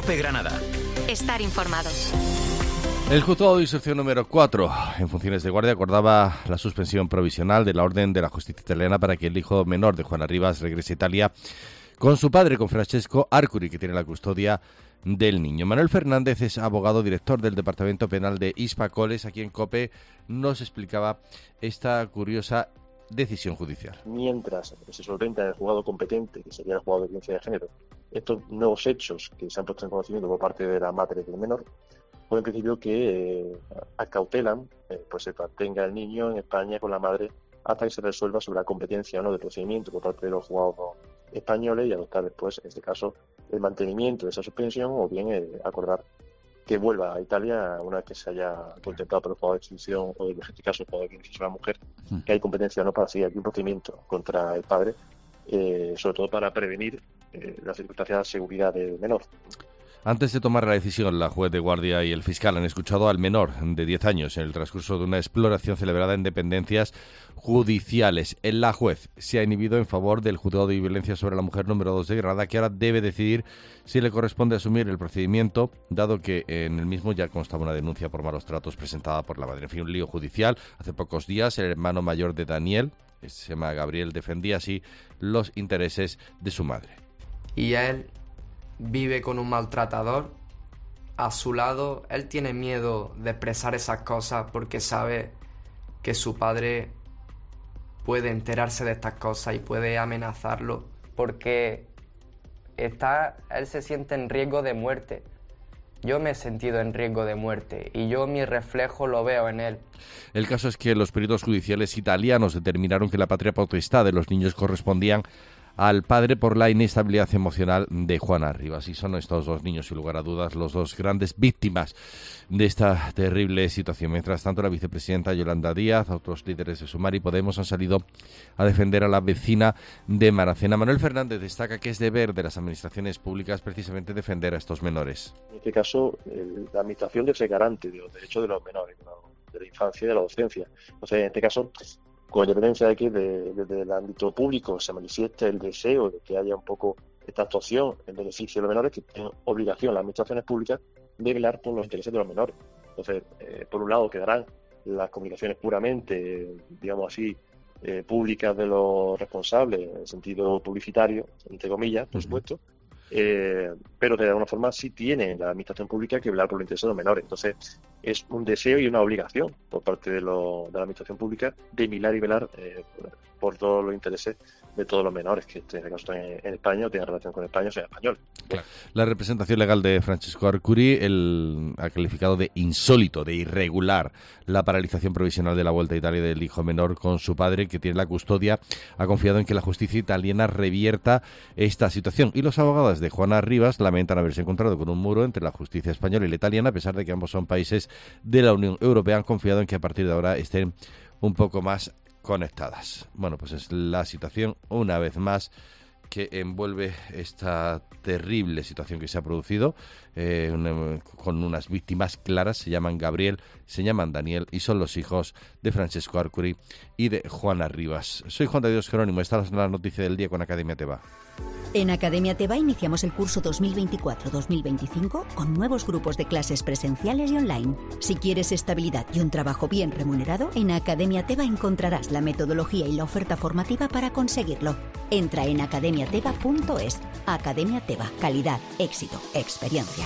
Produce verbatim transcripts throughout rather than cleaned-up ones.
COPE Granada. Estar informado. El juzgado de instrucción número cuatro, en funciones de guardia, acordaba la suspensión provisional de la orden de la justicia italiana para que el hijo menor de Juana Rivas regrese a Italia con su padre, con Francesco Arcuri, que tiene la custodia del niño. Manuel Fernández es abogado director del Departamento Penal de Hispacoles. Aquí en COPE nos explicaba esta curiosa decisión judicial. Mientras se solventa en el juzgado competente, que sería el juzgado de violencia de género, estos nuevos hechos que se han puesto en conocimiento por parte de la madre del menor, pues en principio que eh, acautelan eh, pues se mantenga el niño en España con la madre hasta que se resuelva sobre la competencia o no del procedimiento por parte de los juzgados españoles y adoptar después, en este caso, el mantenimiento de esa suspensión o bien eh, acordar que vuelva a Italia una vez que se haya contemplado por el juzgado de instrucción o en este caso el juzgado de violencia sobre la mujer, que hay competencia o no para seguir aquí un procedimiento contra el padre, eh, sobre todo para prevenir eh, las circunstancias de seguridad del menor. Antes de tomar la decisión, la juez de guardia y el fiscal han escuchado al menor de diez años en el transcurso de una exploración celebrada en dependencias judiciales. La juez se ha inhibido en favor del juzgado de violencia sobre la mujer número dos de Granada, que ahora debe decidir si le corresponde asumir el procedimiento, dado que en el mismo ya constaba una denuncia por malos tratos presentada por la madre. En fin, un lío judicial. Hace pocos días el hermano mayor de Daniel, que se llama Gabriel, defendía así los intereses de su madre. Y él vive con un maltratador a su lado. Él tiene miedo de expresar esas cosas porque sabe que su padre puede enterarse de estas cosas y puede amenazarlo, porque está, él se siente en riesgo de muerte. Yo me he sentido en riesgo de muerte y yo mi reflejo lo veo en él. El caso es que los peritos judiciales italianos determinaron que la patria potestad de los niños correspondían al padre por la inestabilidad emocional de Juana Rivas. Y son estos dos niños, sin lugar a dudas, los dos grandes víctimas de esta terrible situación. Mientras tanto, la vicepresidenta Yolanda Díaz, otros líderes de Sumar y Podemos han salido a defender a la vecina de Maracena. Manuel Fernández destaca que es deber de las administraciones públicas precisamente defender a estos menores. En este caso, el, la administración debe ser garante de los derechos de los menores, de la infancia y de la docencia. O sea, en este caso, con independencia de que desde de, de el ámbito público se manifieste el deseo de que haya un poco esta actuación en beneficio de los menores, que tienen obligación las administraciones públicas de velar por los intereses de los menores. Entonces, eh, por un lado quedarán las comunicaciones puramente, eh, digamos así, eh, públicas de los responsables, en el sentido publicitario, entre comillas, por supuesto, eh, pero de alguna forma sí tiene la administración pública que velar por los intereses de los menores. Entonces, es un deseo y una obligación por parte de, lo, de la administración pública de mirar y velar eh, por todos los intereses de todos los menores que en este caso están en, en España o tienen relación con España o sean españoles. Claro. La representación legal de Francesco Arcuri el, ha calificado de insólito, de irregular, la paralización provisional de la vuelta a Italia del hijo menor con su padre, que tiene la custodia. Ha confiado en que la justicia italiana revierta esta situación. Y los abogados de Juana Rivas lamentan haberse encontrado con un muro entre la justicia española y la italiana, a pesar de que ambos son países de la Unión Europea. Han confiado en que a partir de ahora estén un poco más conectadas. Bueno, pues es la situación, una vez más, que envuelve esta terrible situación que se ha producido, eh, una, con unas víctimas claras. Se llaman Gabriel, se llaman Daniel y son los hijos de Francesco Arcuri y de Juana Rivas. Soy Juan de Dios Jerónimo, esta es la noticia del día con Academia Teba. En Academia Teba iniciamos el curso dos mil veinticuatro dos mil veinticinco con nuevos grupos de clases presenciales y online. Si quieres estabilidad y un trabajo bien remunerado, en Academia Teba encontrarás la metodología y la oferta formativa para conseguirlo. Entra en academia teba punto es. Academia Teba, calidad, éxito, experiencia.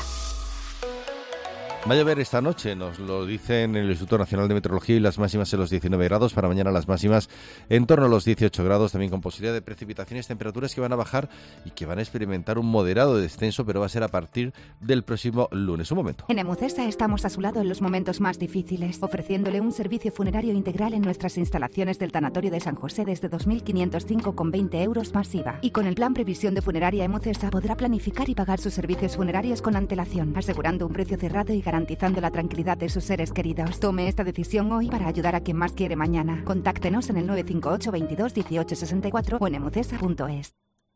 Va a llover esta noche, nos lo dicen en el Instituto Nacional de Meteorología, y las máximas en los diecinueve grados. Para mañana las máximas en torno a los dieciocho grados, también con posibilidad de precipitaciones, temperaturas que van a bajar y que van a experimentar un moderado descenso, pero va a ser a partir del próximo lunes. Un momento. En Emocesa estamos a su lado en los momentos más difíciles, ofreciéndole un servicio funerario integral en nuestras instalaciones del Tanatorio de San José desde dos mil quinientos cinco con veinte euros más I V A. Y con el plan Previsión de Funeraria Emocesa podrá planificar y pagar sus servicios funerarios con antelación, asegurando un precio cerrado y garantizando la tranquilidad de sus seres queridos. Tome esta decisión hoy para ayudar a quien más quiere mañana. Contáctenos en el nueve cinco ocho veintidós dieciocho sesenta y cuatro o en emocesa punto es.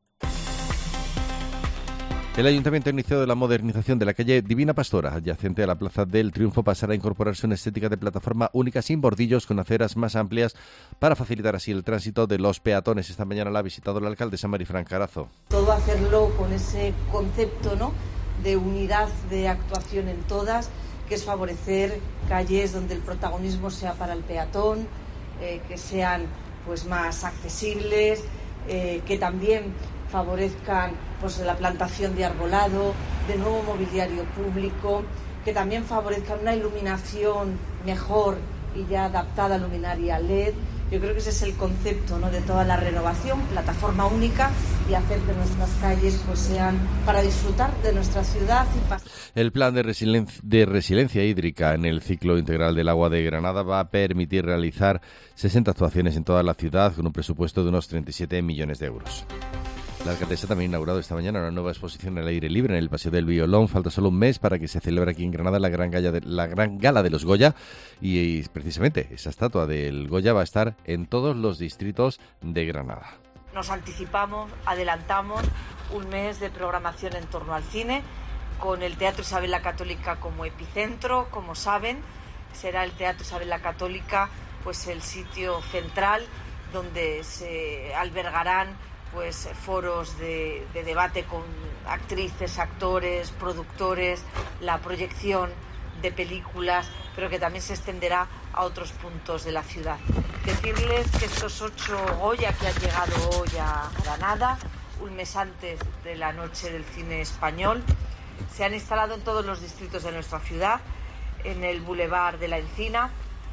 El Ayuntamiento ha iniciado la modernización de la calle Divina Pastora, adyacente a la Plaza del Triunfo. Pasará a incorporarse una estética de plataforma única sin bordillos, con aceras más amplias para facilitar así el tránsito de los peatones. Esta mañana la ha visitado la alcaldesa Marifran Carazo. Todo hacerlo con ese concepto, ¿no?, de unidad de actuación en todas, que es favorecer calles donde el protagonismo sea para el peatón, eh, que sean pues más accesibles, eh, que también favorezcan pues la plantación de arbolado, de nuevo mobiliario público, que también favorezcan una iluminación mejor y ya adaptada a luminaria L E D. Yo creo que ese es el concepto, ¿no?, de toda la renovación, plataforma única, y hacer que nuestras calles pues sean para disfrutar de nuestra ciudad. Y el plan de resiliencia, de resiliencia hídrica en el ciclo integral del agua de Granada va a permitir realizar sesenta actuaciones en toda la ciudad con un presupuesto de unos treinta y siete millones de euros. La alcaldesa también ha inaugurado esta mañana una nueva exposición al aire libre en el Paseo del Violón. Falta solo un mes para que se celebre aquí en Granada la gran, gala de, la gran gala de los Goya y, y precisamente esa estatua del Goya va a estar en todos los distritos de Granada. Nos anticipamos, adelantamos un mes de programación en torno al cine, con el Teatro Isabel la Católica como epicentro. Como saben, será el Teatro Isabel la Católica pues el sitio central donde se albergarán pues foros de, de debate con actrices, actores, productores, la proyección de películas, pero que también se extenderá a otros puntos de la ciudad. Decirles que estos ocho Goya que han llegado hoy a Granada, un mes antes de la Noche del Cine Español, se han instalado en todos los distritos de nuestra ciudad, en el Boulevard de la Encina,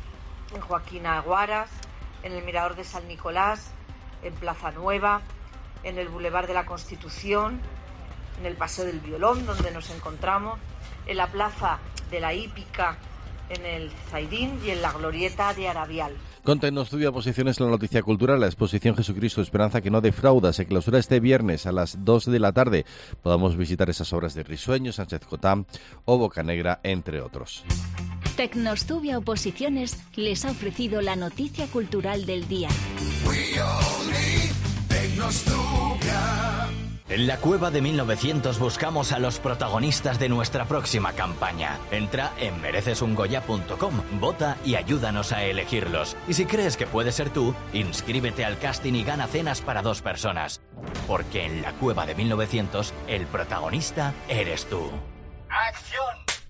en Joaquín Aguaras, en el Mirador de San Nicolás, en Plaza Nueva, en el Boulevard de la Constitución, en el Paseo del Violón, donde nos encontramos, en la Plaza de la Hípica, en el Zaidín y en la Glorieta de Arabial. Conta en estudio posiciones en la noticia cultural. La exposición Jesucristo, Esperanza que no defrauda se clausura este viernes a las dos de la tarde. Podamos visitar esas obras de Risueño, Sánchez Cotán o Bocanegra, entre otros. Tecnostubia Oposiciones les ha ofrecido la noticia cultural del día. En la Cueva de mil novecientos buscamos a los protagonistas de nuestra próxima campaña. Entra en mereces un goya punto com, vota y ayúdanos a elegirlos. Y si crees que puede ser tú, inscríbete al casting y gana cenas para dos personas. Porque en la Cueva de mil novecientos, el protagonista eres tú. ¡Acción!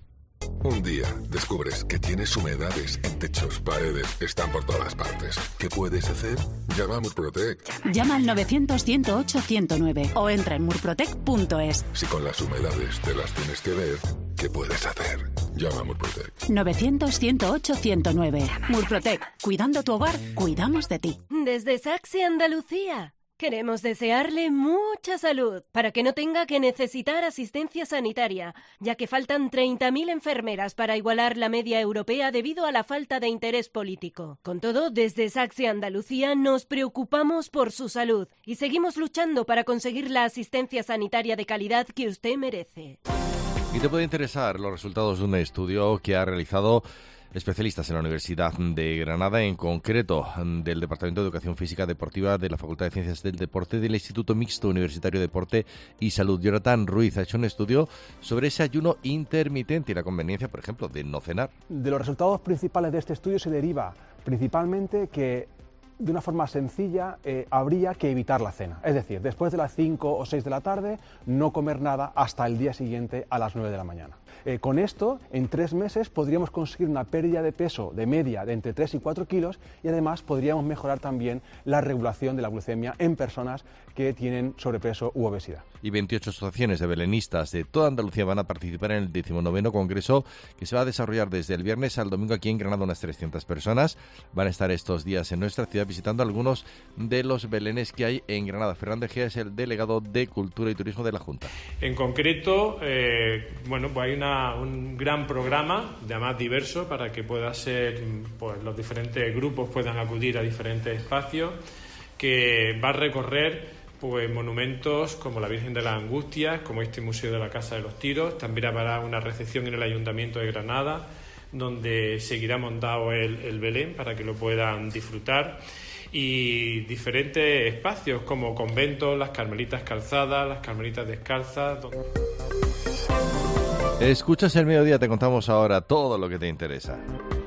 Un día descubres que tienes humedades en techos, paredes, están por todas partes. ¿Qué puedes hacer? Llama a Murprotec. Llama al novecientos, ciento ocho, ciento nueve o entra en murprotec punto es. Si con las humedades te las tienes que ver, ¿qué puedes hacer? Llama a Murprotec. novecientos, ciento ocho, ciento nueve. Murprotec. Cuidando tu hogar, cuidamos de ti. Desde Saxi Andalucía. Queremos desearle mucha salud para que no tenga que necesitar asistencia sanitaria, ya que faltan treinta mil enfermeras para igualar la media europea debido a la falta de interés político. Con todo, desde Saxi Andalucía nos preocupamos por su salud y seguimos luchando para conseguir la asistencia sanitaria de calidad que usted merece. Y te puede interesar los resultados de un estudio que ha realizado especialistas en la Universidad de Granada, en concreto del Departamento de Educación Física Deportiva de la Facultad de Ciencias del Deporte del Instituto Mixto Universitario de Deporte y Salud. Jonathan Ruiz ha hecho un estudio sobre ese ayuno intermitente y la conveniencia, por ejemplo, de no cenar. De los resultados principales de este estudio se deriva principalmente que de una forma sencilla eh, habría que evitar la cena. Es decir, después de las cinco o seis de la tarde, no comer nada hasta el día siguiente a las nueve de la mañana. Eh, con esto, en tres meses podríamos conseguir una pérdida de peso de media de entre tres y cuatro kilos y además podríamos mejorar también la regulación de la glucemia en personas que tienen sobrepeso u obesidad. Y veintiocho asociaciones de belenistas de toda Andalucía van a participar en el decimonoveno Congreso que se va a desarrollar desde el viernes al domingo aquí en Granada. Unas trescientas personas van a estar estos días en nuestra ciudad visitando algunos de los belenes que hay en Granada. Fernández Gea es el delegado de Cultura y Turismo de la Junta. En concreto, eh, bueno, pues hay una, un gran programa, además diverso, para que pueda ser, pues los diferentes grupos puedan acudir a diferentes espacios, que va a recorrer pues monumentos como la Virgen de las Angustias, como este Museo de la Casa de los Tiros. También habrá una recepción en el Ayuntamiento de Granada, donde seguirá montado el, el Belén para que lo puedan disfrutar. Y diferentes espacios como conventos, las Carmelitas Calzadas, las Carmelitas Descalzas. Donde... Escuchas El Mediodía, te contamos ahora todo lo que te interesa.